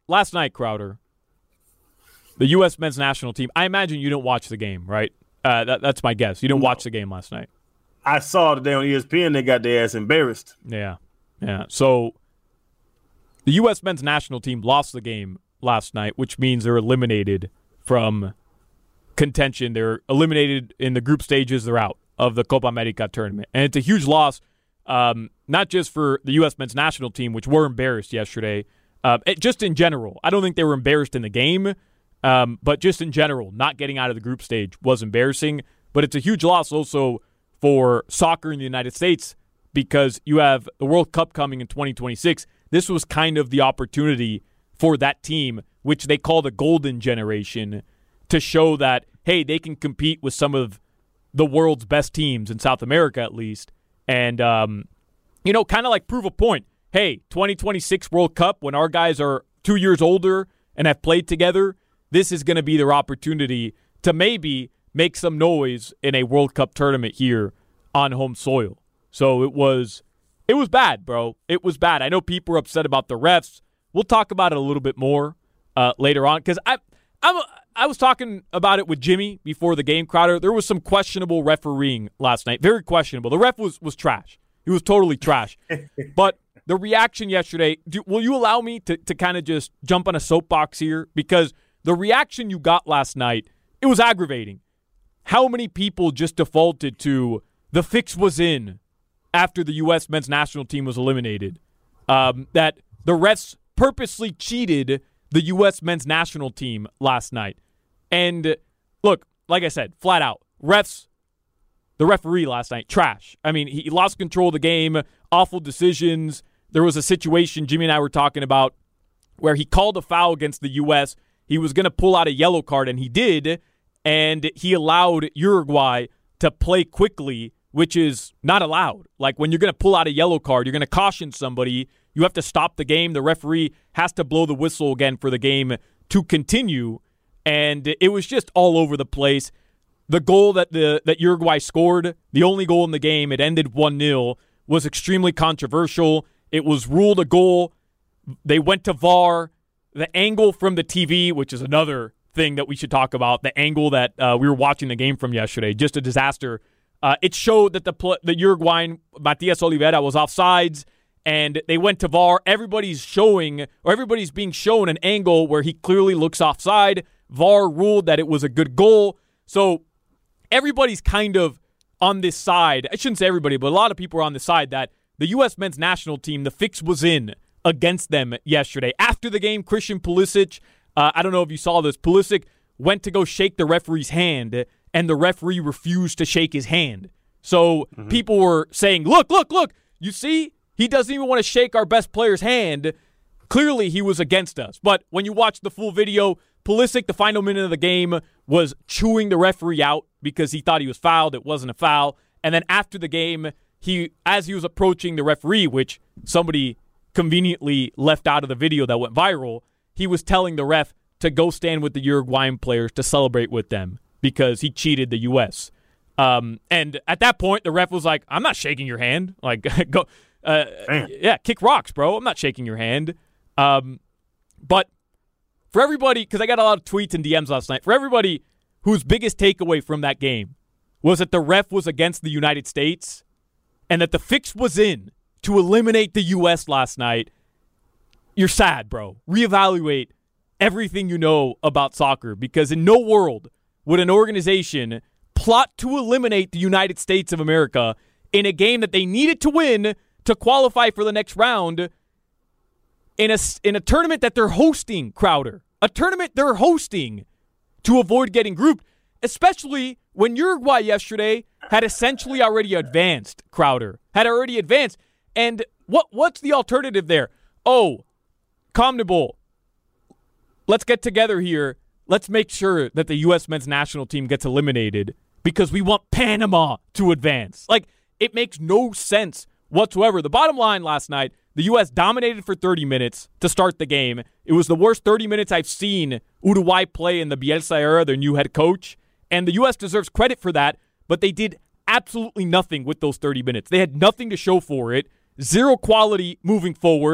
last night, Crowder, the U.S. men's national team, I imagine you didn't watch the game, right? That's my guess. You didn't watch the game last night. I saw today on ESPN they got their ass embarrassed. Yeah. So the U.S. men's national team lost the game last night, which means they're eliminated from contention. They're eliminated in the group stages. They're out of the Copa America tournament. And it's a huge loss, not just for the U.S. men's national team, which were embarrassed yesterday, just in general. I don't think they were embarrassed in the game, but just in general, not getting out of the group stage was embarrassing. But it's a huge loss also for soccer in the United States because you have the World Cup coming in 2026. This was kind of the opportunity for that team, which they call the golden generation, to show that, hey, they can compete with some of the world's best teams in South America at least. And, kind of like prove a point. Hey, 2026 World Cup, when our guys are 2 years older and have played together, this is going to be their opportunity to maybe make some noise in a World Cup tournament here on home soil. So it was bad, bro. It was bad. I know people are upset about the refs. We'll talk about it a little bit more later on because I was talking about it with Jimmy before the game, Crowder. There was some questionable refereeing last night. Very questionable. The ref was trash. He was totally trash. But the reaction yesterday, will you allow me to kind of just jump on a soapbox here? Because the reaction you got last night, it was aggravating. How many people just defaulted to the fix was in after the U.S. men's national team was eliminated? That the refs purposely cheated the U.S. men's national team last night. And look, like I said, flat out, the referee last night, trash. I mean, he lost control of the game, awful decisions. There was a situation Jimmy and I were talking about where he called a foul against the U.S. He was going to pull out a yellow card, and he did, and he allowed Uruguay to play quickly, which is not allowed. Like, when you're going to pull out a yellow card, you're going to caution somebody. You have to stop the game. The referee has to blow the whistle again for the game to continue, and it was just all over the place. The goal that Uruguay scored, the only goal in the game, it ended 1-0, was extremely controversial. It was ruled a goal. They went to VAR. The angle from the TV, which is another thing that we should talk about, the angle that we were watching the game from yesterday, just a disaster. It showed that the Uruguayan, Matias Oliveira, was offsides, and they went to VAR. Everybody's being shown an angle where he clearly looks offside. VAR ruled that it was a good goal. So everybody's kind of on this side. I shouldn't say everybody, but a lot of people are on the side that the U.S. men's national team, the fix was in against them yesterday. After the game, Christian Pulisic, I don't know if you saw this, Pulisic went to go shake the referee's hand, and the referee refused to shake his hand. So people were saying, look, you see? He doesn't even want to shake our best player's hand. Clearly, he was against us. But when you watch the full video, Pulisic, the final minute of the game, was chewing the referee out because he thought he was fouled. It wasn't a foul. And then after the game, as he was approaching the referee, which somebody conveniently left out of the video that went viral, he was telling the ref to go stand with the Uruguayan players to celebrate with them because he cheated the U.S. And at that point, the ref was like, I'm not shaking your hand. Like, go, kick rocks, bro. I'm not shaking your hand. But for everybody, because I got a lot of tweets and DMs last night, for everybody whose biggest takeaway from that game was that the ref was against the United States and that the fix was in to eliminate the U.S. last night, you're sad, bro. Reevaluate everything you know about soccer, because in no world would an organization plot to eliminate the United States of America in a game that they needed to win to qualify for the next round in a tournament that they're hosting, Crowder. A tournament they're hosting to avoid getting grouped, especially when Uruguay yesterday had essentially already advanced, Crowder. Had already advanced. And what's the alternative there? Oh, CONMEBOL, let's get together here. Let's make sure that the U.S. men's national team gets eliminated because we want Panama to advance. Like, it makes no sense whatsoever. The bottom line last night, the U.S. dominated for 30 minutes to start the game. It was the worst 30 minutes I've seen Uruguay play in the Bielsa era, their new head coach. And the U.S. deserves credit for that, but they did absolutely nothing with those 30 minutes. They had nothing to show for it, zero quality moving forward,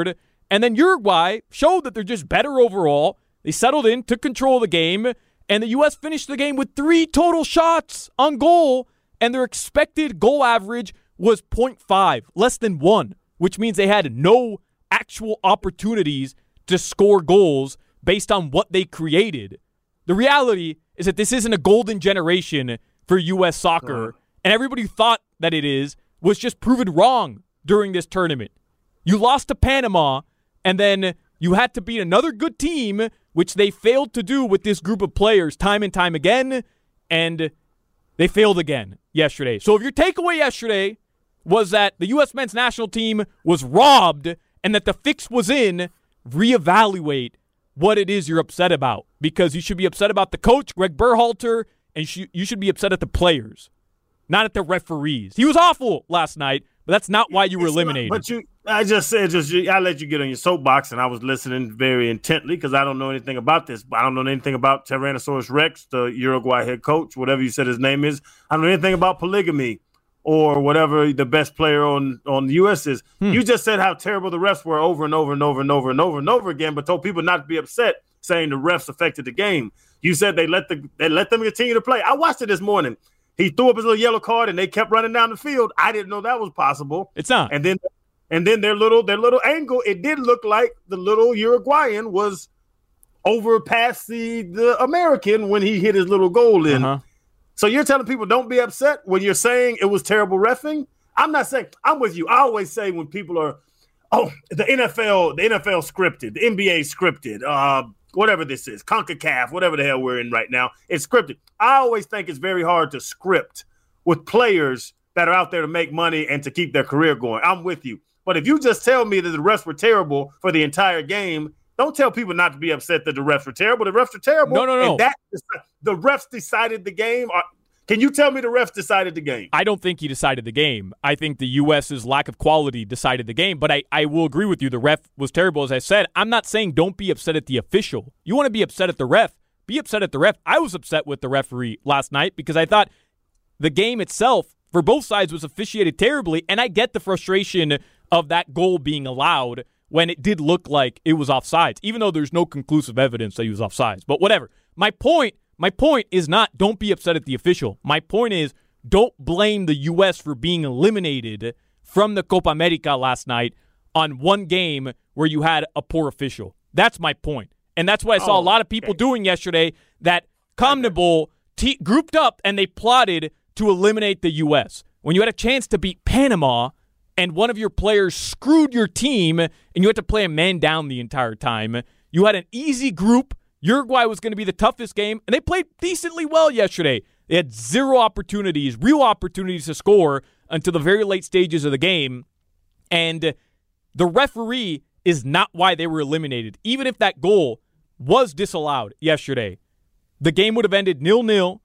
And then Uruguay showed that they're just better overall. They settled in, took control of the game, and the U.S. finished the game with 3 total shots on goal, and their expected goal average was 0.5, less than 1, which means they had no actual opportunities to score goals based on what they created. The reality is that this isn't a golden generation for U.S. soccer, and everybody who thought that it is was just proven wrong during this tournament. You lost to Panama, and then you had to beat another good team, which they failed to do with this group of players time and time again, and they failed again yesterday. So if your takeaway yesterday was that the U.S. men's national team was robbed and that the fix was in, reevaluate what it is you're upset about, because you should be upset about the coach, Greg Berhalter, and you should be upset at the players, not at the referees. He was awful last night, but that's not why you were eliminated. I let you get on your soapbox, and I was listening very intently because I don't know anything about this. I don't know anything about Tyrannosaurus Rex, the Uruguay head coach, whatever you said his name is. I don't know anything about polygamy or whatever the best player on the U.S. is. You just said how terrible the refs were over and over and over and over and over and over again, but told people not to be upset, saying the refs affected the game. You said they let them continue to play. I watched it this morning. He threw up his little yellow card, and they kept running down the field. I didn't know that was possible. It's not. And then their little angle, it did look like the little Uruguayan was over past the American when he hit his little goal in. Uh-huh. So you're telling people don't be upset when you're saying it was terrible reffing? I'm not saying – I'm with you. I always say when people are – the NFL scripted, the NBA scripted, whatever this is, CONCACAF, whatever the hell we're in right now, it's scripted. I always think it's very hard to script with players that are out there to make money and to keep their career going. I'm with you. But if you just tell me that the refs were terrible for the entire game, don't tell people not to be upset that the refs were terrible. The refs were terrible. No. And the refs decided the game. Can you tell me the refs decided the game? I don't think he decided the game. I think the U.S.'s lack of quality decided the game. But I will agree with you. The ref was terrible, as I said. I'm not saying don't be upset at the official. You want to be upset at the ref, be upset at the ref. I was upset with the referee last night because I thought the game itself for both sides was officiated terribly, and I get the frustration of that goal being allowed when it did look like it was offsides, even though there's no conclusive evidence that he was offsides. But whatever. My point is not don't be upset at the official. My point is don't blame the U.S. for being eliminated from the Copa America last night on one game where you had a poor official. That's my point. And that's what I saw a lot of people doing yesterday, that CONMEBOL grouped up and they plotted to eliminate the U.S. When you had a chance to beat Panama and one of your players screwed your team and you had to play a man down the entire time, you had an easy group. Uruguay was going to be the toughest game, and they played decently well yesterday. They had zero opportunities, real opportunities to score until the very late stages of the game, and the referee is not why they were eliminated. Even if that goal was disallowed yesterday, the game would have ended 0-0,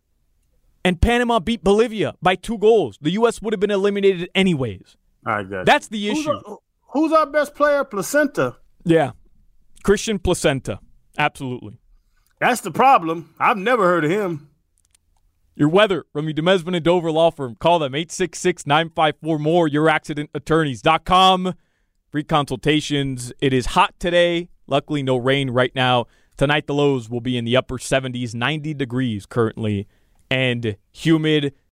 and Panama beat Bolivia by 2 goals. The U.S. would have been eliminated anyways. I got you. That's the issue. Who's our best player? Placenta. Yeah. Christian Placenta. Absolutely. That's the problem. I've never heard of him. Your weather from your Demesman and Dover law firm. Call them 866-954-MORE, youraccidentattorneys.com. Free consultations. It is hot today. Luckily, no rain right now. Tonight, the lows will be in the upper 70s, 90 degrees currently, and humid.